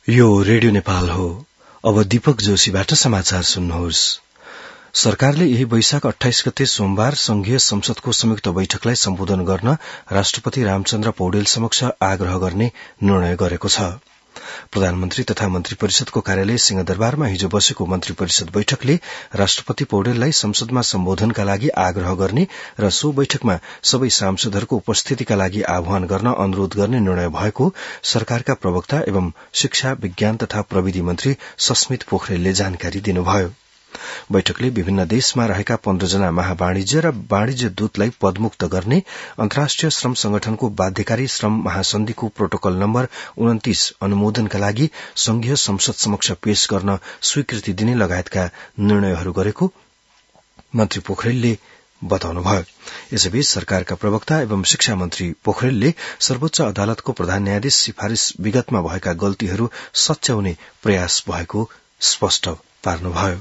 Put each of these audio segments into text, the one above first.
यो रेडियो नेपाल हो। अब दीपक जोशीबाट समाचार सुन्नुहोस्। सरकारले यही वैशाख 28 गते सोमबार संघीय संसदको संयुक्त बैठकलाई सम्बोधन गर्न राष्ट्रपति रामचन्द्र पौडेल समक्ष आग्रह गर्ने निर्णय गरेको छ। प्रधानमन्त्री तथा मन्त्री परिषदको कार्यालय सिंहदरबारमा हिजो बसेको मन्त्री परिषद बैठकले राष्ट्रपति पौडेललाई संसदमा सम्बोधनका लागि आग्रह गर्ने र सो बैठकमा सबै सांसदहरूको उपस्थितिका लागि आह्वान गर्न अनुरोध गर्ने निर्णय भएको सरकारका प्रवक्ता एवं शिक्षा विज्ञान तथा प्रविधि मन्त्री सस्मित पोखरेलले जानकारी दिनुभयो। बैठकले विभिन्न देशमा रहेका 15 जना महावाणिज्य र वाणिज्य दूतलाई पदमुक्त गर्ने, अन्तर्राष्ट्रिय श्रम संगठनको बाध्यकारी श्रम महासन्धिको प्रोटोकल नम्बर 29 अनुमोदनका लागि संघीय संसद समक्ष पेश गर्न स्वीकृति दिने लगायतका निर्णयहरू गरेको मन्त्री पोखरेलले बताउनुभयो। यसैबीच सरकारका प्रवक्ता एवं शिक्षा मन्त्री पोखरेलले सर्वोच्च अदालतको प्रधान न्यायाधीश सिफारिश विगतमा भएका गल्तीहरू सच्याउने प्रयास भएको स्पष्ट पार्नुभयो।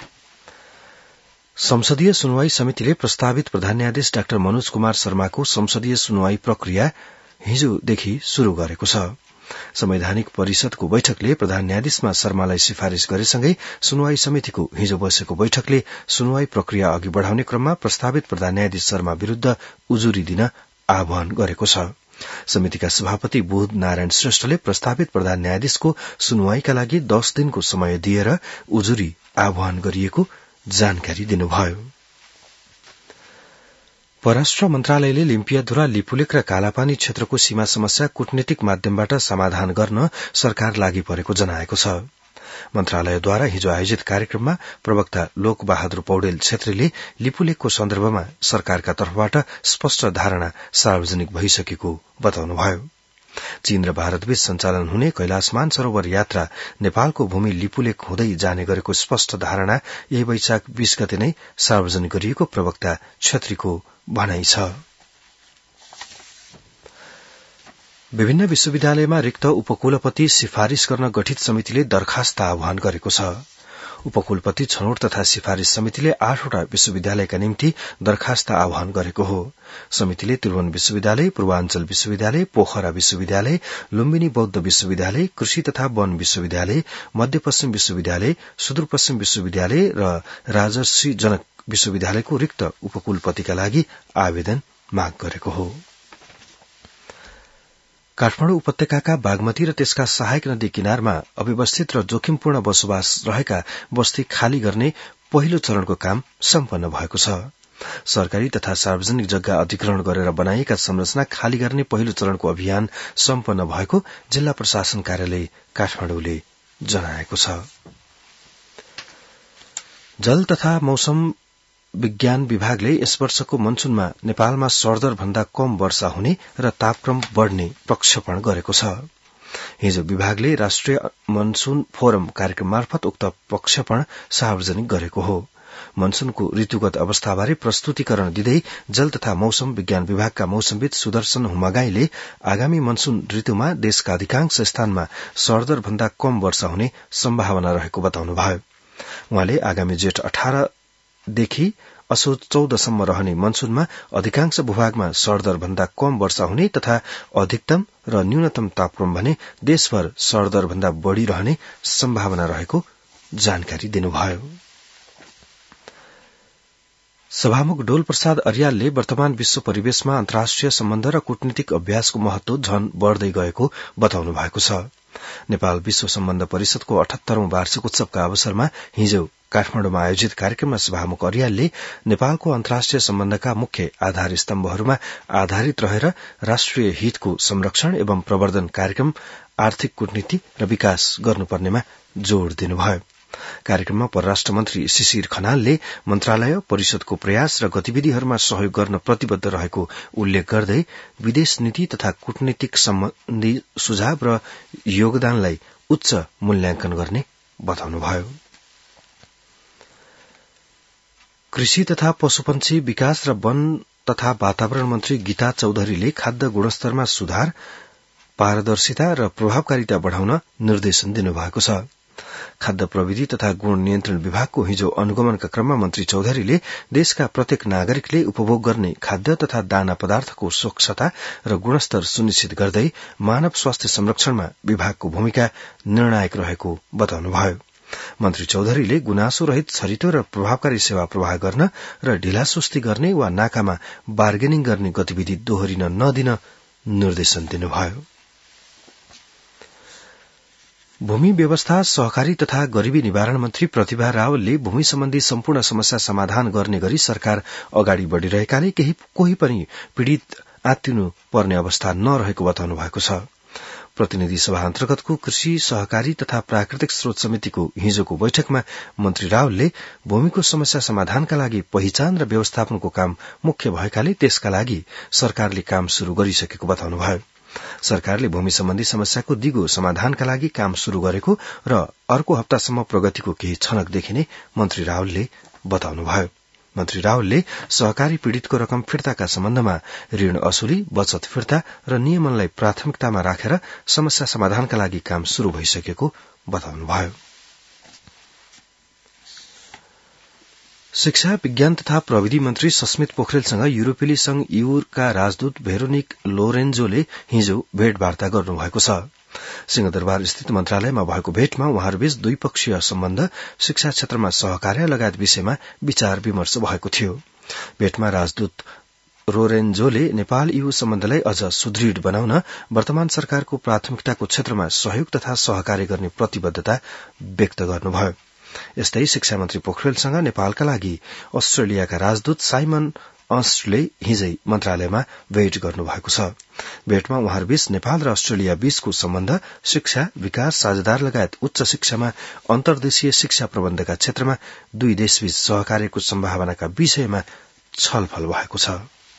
संसदीय सुनवाई समितिले प्रस्तावित प्रधान न्यायाधीश डाक्टर मनोज कुमार शर्माको संसदीय सुनवाई प्रक्रिया हिजोदेखि शुरू गरेको छ। संवैधानिक परिषदको बैठकले प्रधान न्यायाधीशमा शर्मालाई सिफारिश गरेसँगै सुनवाई समितिको हिजो बसेको बैठकले सुनवाई प्रक्रिया अघि बढ़ाउने क्रममा प्रस्तावित प्रधान न्यायाधीश शर्मा विरूद्ध उजुरी दिन आह्वान गरेको छ। समितिका सभापति बुध नारायण श्रेष्ठले प्रस्तावित प्रधान न्यायाधीशको सुनवाईका लागि 10 दिनको समय दिएर उजुरी आह्वान गरिएको जानकारी दिनुभयो। परराष्ट्र मन्त्रालयले लिम्पियाधुरा, लिपुलेक र कालापानी क्षेत्रको सीमा समस्या कूटनीतिक माध्यमबाट समाधान गर्न सरकार लागि परेको जनाएको छ। मन्त्रालयद्वारा हिजो आयोजित कार्यक्रममा प्रवक्ता लोक बहादुर पौडेल छेत्रीले लिपुलेकको सन्दर्भमा सरकारका तर्फबाट स्पष्ट धारणा सार्वजनिक भइसकेको बताउनुभयो। चीन र भारतबीच सञ्चालन हुने कैलाश मानसरोवर यात्रा नेपालको भूमि लिपुलेक हुँदै जाने गरेको स्पष्ट धारणा यही वैशाख 20 गते नै सार्वजनिक गरिएको प्रवक्ता छेत्रीको भनाइ छ। विभिन्न विश्वविद्यालयमा रिक्त उपकुलपति सिफारिश गर्न गठित समितिले दरखास्त आह्वान गरेको छ। उपकुलपति छनौट तथा सिफारिश समितिले 8वटा विश्वविद्यालयका निम्ति दरखास्त आह्वान गरेको हो। समितिले त्रिभुवन विश्वविद्यालय, पूर्वाञ्चल विश्वविद्यालय, पोखरा विश्वविद्यालय, लुम्बिनी बौद्ध विश्वविद्यालय, कृषि तथा वन विश्वविद्यालय, मध्यपश्चिम विश्वविद्यालय, सुदूरपश्चिम विश्वविद्यालय र राजर्षि जनक विश्वविद्यालयको रिक्त उपकुलपतिका लागि आवेदन माग गरेको हो। काठमाडौँ उपत्यकाका बागमती र त्यसका सहायक नदी किनारमा अव्यवस्थित र जोखिमपूर्ण बसोबास रहेका बस्ती खाली गर्ने पहिलो चरणको काम सम्पन्न भएको छ। सरकारी तथा सार्वजनिक जग्गा अधिग्रहण गरेर बनाइएका संरचना खाली गर्ने पहिलो चरणको अभियान सम्पन्न भएको जिल्ला प्रशासन कार्यालय काठमाडौँले जनाएको छ। जल तथा मौसम विज्ञान विभागले यस वर्षको मनसूनमा नेपालमा सरदर भन्दा कम वर्षा हुने र तापक्रम बढ़ने प्रक्षेपण गरेको छ। हिजो विभागले राष्ट्रिय मनसून फोरम कार्यक्रम मार्फत उक्त प्रक्षेपण सार्वजनिक गरेको हो। मनसूनको ऋतुगत अवस्थाबारे प्रस्तुतिकरण दिँदै जल तथा मौसम विज्ञान विभागका मौसमविद सुदर्शन हुमागाईले आगामी मनसून ऋतुमा देशका अधिकांश स्थानमा सरदर भन्दा कम वर्षा हुने सम्भावना रहेको बताउनुभयो। उहाँले आगामी जेठ 18 देखि असोज 14 सम्म रहने मनसूनमा अधिकांश भूभागमा सरदर भन्दा कम वर्षा हुने तथा अधिकतम र न्यूनतम तापक्रम भने देशभर सरदर भन्दा बढ़ी रहने सम्भावना रहेको जानकारी दिनुभयो। सभामुख डोल प्रसाद अर्यालले वर्तमान विश्व परिवेशमा अन्तर्राष्ट्रिय सम्बन्ध र कूटनीतिक अभ्यासको महत्व झन बढ़दै गएको बताउनु भएको छ। नेपाल विश्व सम्बन्ध परिषदको 78औं वार्षिक उत्सवका अवसरमा हिजो काठमाडौँमा आयोजित कार्यक्रममा सभामुख अर्यालले नेपालको अन्तर्राष्ट्रिय सम्बन्धका मुख्य आधार स्तम्भहरूमा आधारित रहेर राष्ट्रिय हितको संरक्षण एवं प्रवर्धन कार्यक्रम, आर्थिक कूटनीति र विकास गर्नुपर्नेमा जोड़ दिनुभयो। कार्यक्रममा परराष्ट्र मन्त्री शिशिर खनालले मन्त्रालय, परिषदको प्रयास र गतिविधिहरूमा सहयोग गर्न प्रतिबद्ध रहेको उल्लेख गर्दै विदेश नीति तथा कूटनीतिक सम्बन्धी सुझाव र योगदानलाई उच्च मूल्याङ्कन गर्ने बताउनुभयो। कृषि तथा पशुपन्छी विकास र वन तथा वातावरण मन्त्री गीता चौधरीले खाद्य गुणस्तरमा सुधार, पारदर्शिता र प्रभावकारिता बढ़ाउन निर्देशन दिनुभएको छ। खाद्य प्रविधि तथा गुण नियन्त्रण विभागको हिजो अनुगमनका क्रममा मन्त्री चौधरीले देशका प्रत्येक नागरिकले उपभोग गर्ने खाद्य तथा दाना पदार्थको स्वच्छता र गुणस्तर सुनिश्चित गर्दै मानव स्वास्थ्य संरक्षणमा विभागको भूमिका निर्णायक रहेको बताउनुभयो। मन्त्री चौधरीले गुनासो रहित छरितो र प्रभावकारी सेवा प्रवाह गर्न र ढिलासुस्ती गर्ने वा नाकामा बार्गेनिङ गर्ने गतिविधि दोहोरिन नदिन निर्देशन दिनुभयो। भूमि व्यवस्था, सहकारी तथा गरीबी निवारण मन्त्री प्रतिभा रावलले भूमि सम्बन्धी सम्पूर्ण समस्या समाधान गर्ने गरी सरकार अगाडि बढ़िरहेकाले कोही पनि पीड़ित आत्तिनु पर्ने अवस्था नरहेको बताउनु भएको छ। प्रतिनिधि सभा अन्तर्गतको कृषि, सहकारी तथा प्राकृतिक स्रोत समितिको हिजोको बैठकमा मन्त्री रावलले भूमिको समस्या समाधानका लागि पहिचान र व्यवस्थापनको काम मुख्य भएकाले त्यसका लागि सरकारले काम शुरू गरिसकेको बताउनुभयो। सरकारले भूमि सम्बन्धी समस्याको दिगो समाधानका लागि काम शुरू गरेको र अर्को हप्तासम्म प्रगतिको केही छनक देखिने मन्त्री रावलले बताउनुभयो। मन्त्री रावलले सहकारी पीड़ितको रकम फिर्ताका सम्बन्धमा ऋण असुली, बचत फिर्ता र नियमनलाई प्राथमिकतामा राखेर समस्या समाधानका लागि काम शुरू भइसकेको बताउनुभयो। शिक्षा, विज्ञान तथा प्रविधि मन्त्री सस्मित पोखरेलसँग युरोपेली संघ ईयूका राजदूत भेरोनिक लोरेन्जोले हिजो भेटवार्ता गर्नुभएको छ। सिंहदरबार स्थित मन्त्रालयमा भएको भेटमा उहाँहरूबीच द्विपक्षीय सम्बन्ध, शिक्षा क्षेत्रमा सहकार्य लगायत विषयमा विचार विमर्श भएको थियो। भेटमा राजदूत लोरेन्जोले नेपाल ईयू सम्बन्धलाई अझ सुदृढ़ बनाउन वर्तमान सरकारको प्राथमिकताको क्षेत्रमा सहयोग तथा सहकार्य गर्ने प्रतिबद्धता व्यक्त गर्नुभयो। यस्तै शिक्षा मन्त्री पोखरेलसँग नेपालका लागि अस्ट्रेलियाका राजदूत साइमन अस्टले हिजै मन्त्रालयमा भेट गर्नुभएको छ। भेटमा उहाँहरूबीच नेपाल र अस्ट्रेलिया बीचको सम्बन्ध, शिक्षा, विकास, साझेदार लगायत उच्च शिक्षामा अन्तर्देशीय शिक्षा प्रबन्धका क्षेत्रमा दुई देशबीच सहकार्यको सम्भावनाका विषयमा छलफल भएको छ।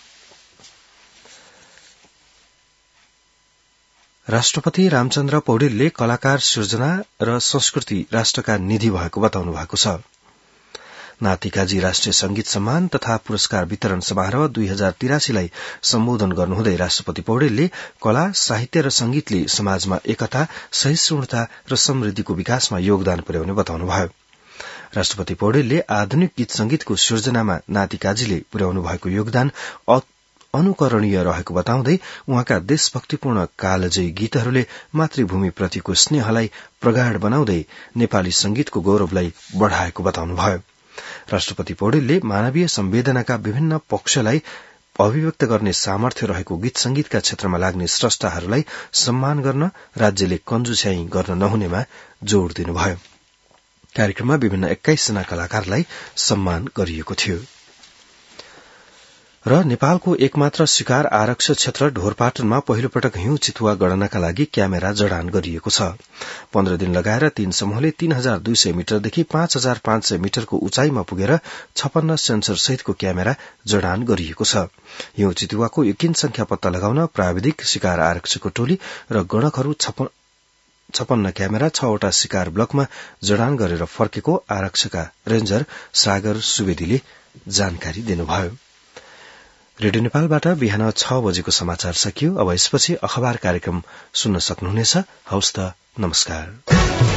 राष्ट्रपति रामचन्द्र पौडेलले कलाकार सृजना र संस्कृति राष्ट्रका निधि भएको बताउनु भएको छ। नातिकाजी राष्ट्रिय संगीत सम्मान तथा पुरस्कार वितरण समारोह 2083 लाई सम्बोधन गर्नुहुँदै राष्ट्रपति पौडेलले कला, साहित्य र संगीतले समाजमा एकता, सहिष्णुता र समृद्धिको विकासमा योगदान पुर्याउने बताउनुभयो। राष्ट्रपति पौडेलले आधुनिक गीत संगीतको सृजनामा नातिकाजीले पुर्याउनु भएको योगदान अनुकरणीय रहेको बताउँदै उहाँका देशभक्तिपूर्ण कालजयी गीतहरूले मातृभूमिप्रतिको स्नेहलाई प्रगाढ़ बनाउँदै नेपाली संगीतको गौरवलाई बढ़ाएको बताउनुभयो। राष्ट्रपति पौडेलले मानवीय संवेदनाका विभिन्न पक्षलाई अभिव्यक्त गर्ने सामर्थ्य रहेको गीत संगीतका क्षेत्रमा लाग्ने स्रष्टाहरूलाई सम्मान गर्न राज्यले कन्जुस्याई गर्न नहुनेमा जोड़ दिनुभयो। कार्यक्रममा विभिन्न 21 जना कलाकारलाई सम्मान गरिएको थियो। र नेपालको एकमात्र शिकार आरक्ष क्षेत्र ढोरपाटनमा पहिलो पटक हिउँ चितुवा गणनाका लागि क्यामेरा जडान गरिएको छ। 15 दिन लगाएर 3 समूहले 3200 मिटरदेखि 5500 मिटरको उचाइमा पुगेर 56 सेन्सर सहितको क्यामेरा जडान गरिएको छ। हिउँ चितुवाको यकिन संख्या पत्ता लगाउन प्राविधिक शिकार आरक्षको टोली र गणकहरू 56 क्यामेरा 6 वटा शिकार ब्लकमा जडान गरेर फर्केको आरक्षका रेन्जर सागर सुवेदीले जानकारी दिनुभयो। रेडियो नेपालबाट बिहान 6 बजेको समाचार सकियो। अब यसपछि अखबार कार्यक्रम सुन्न सक्नुहुनेछ। हवस् त, नमस्कार।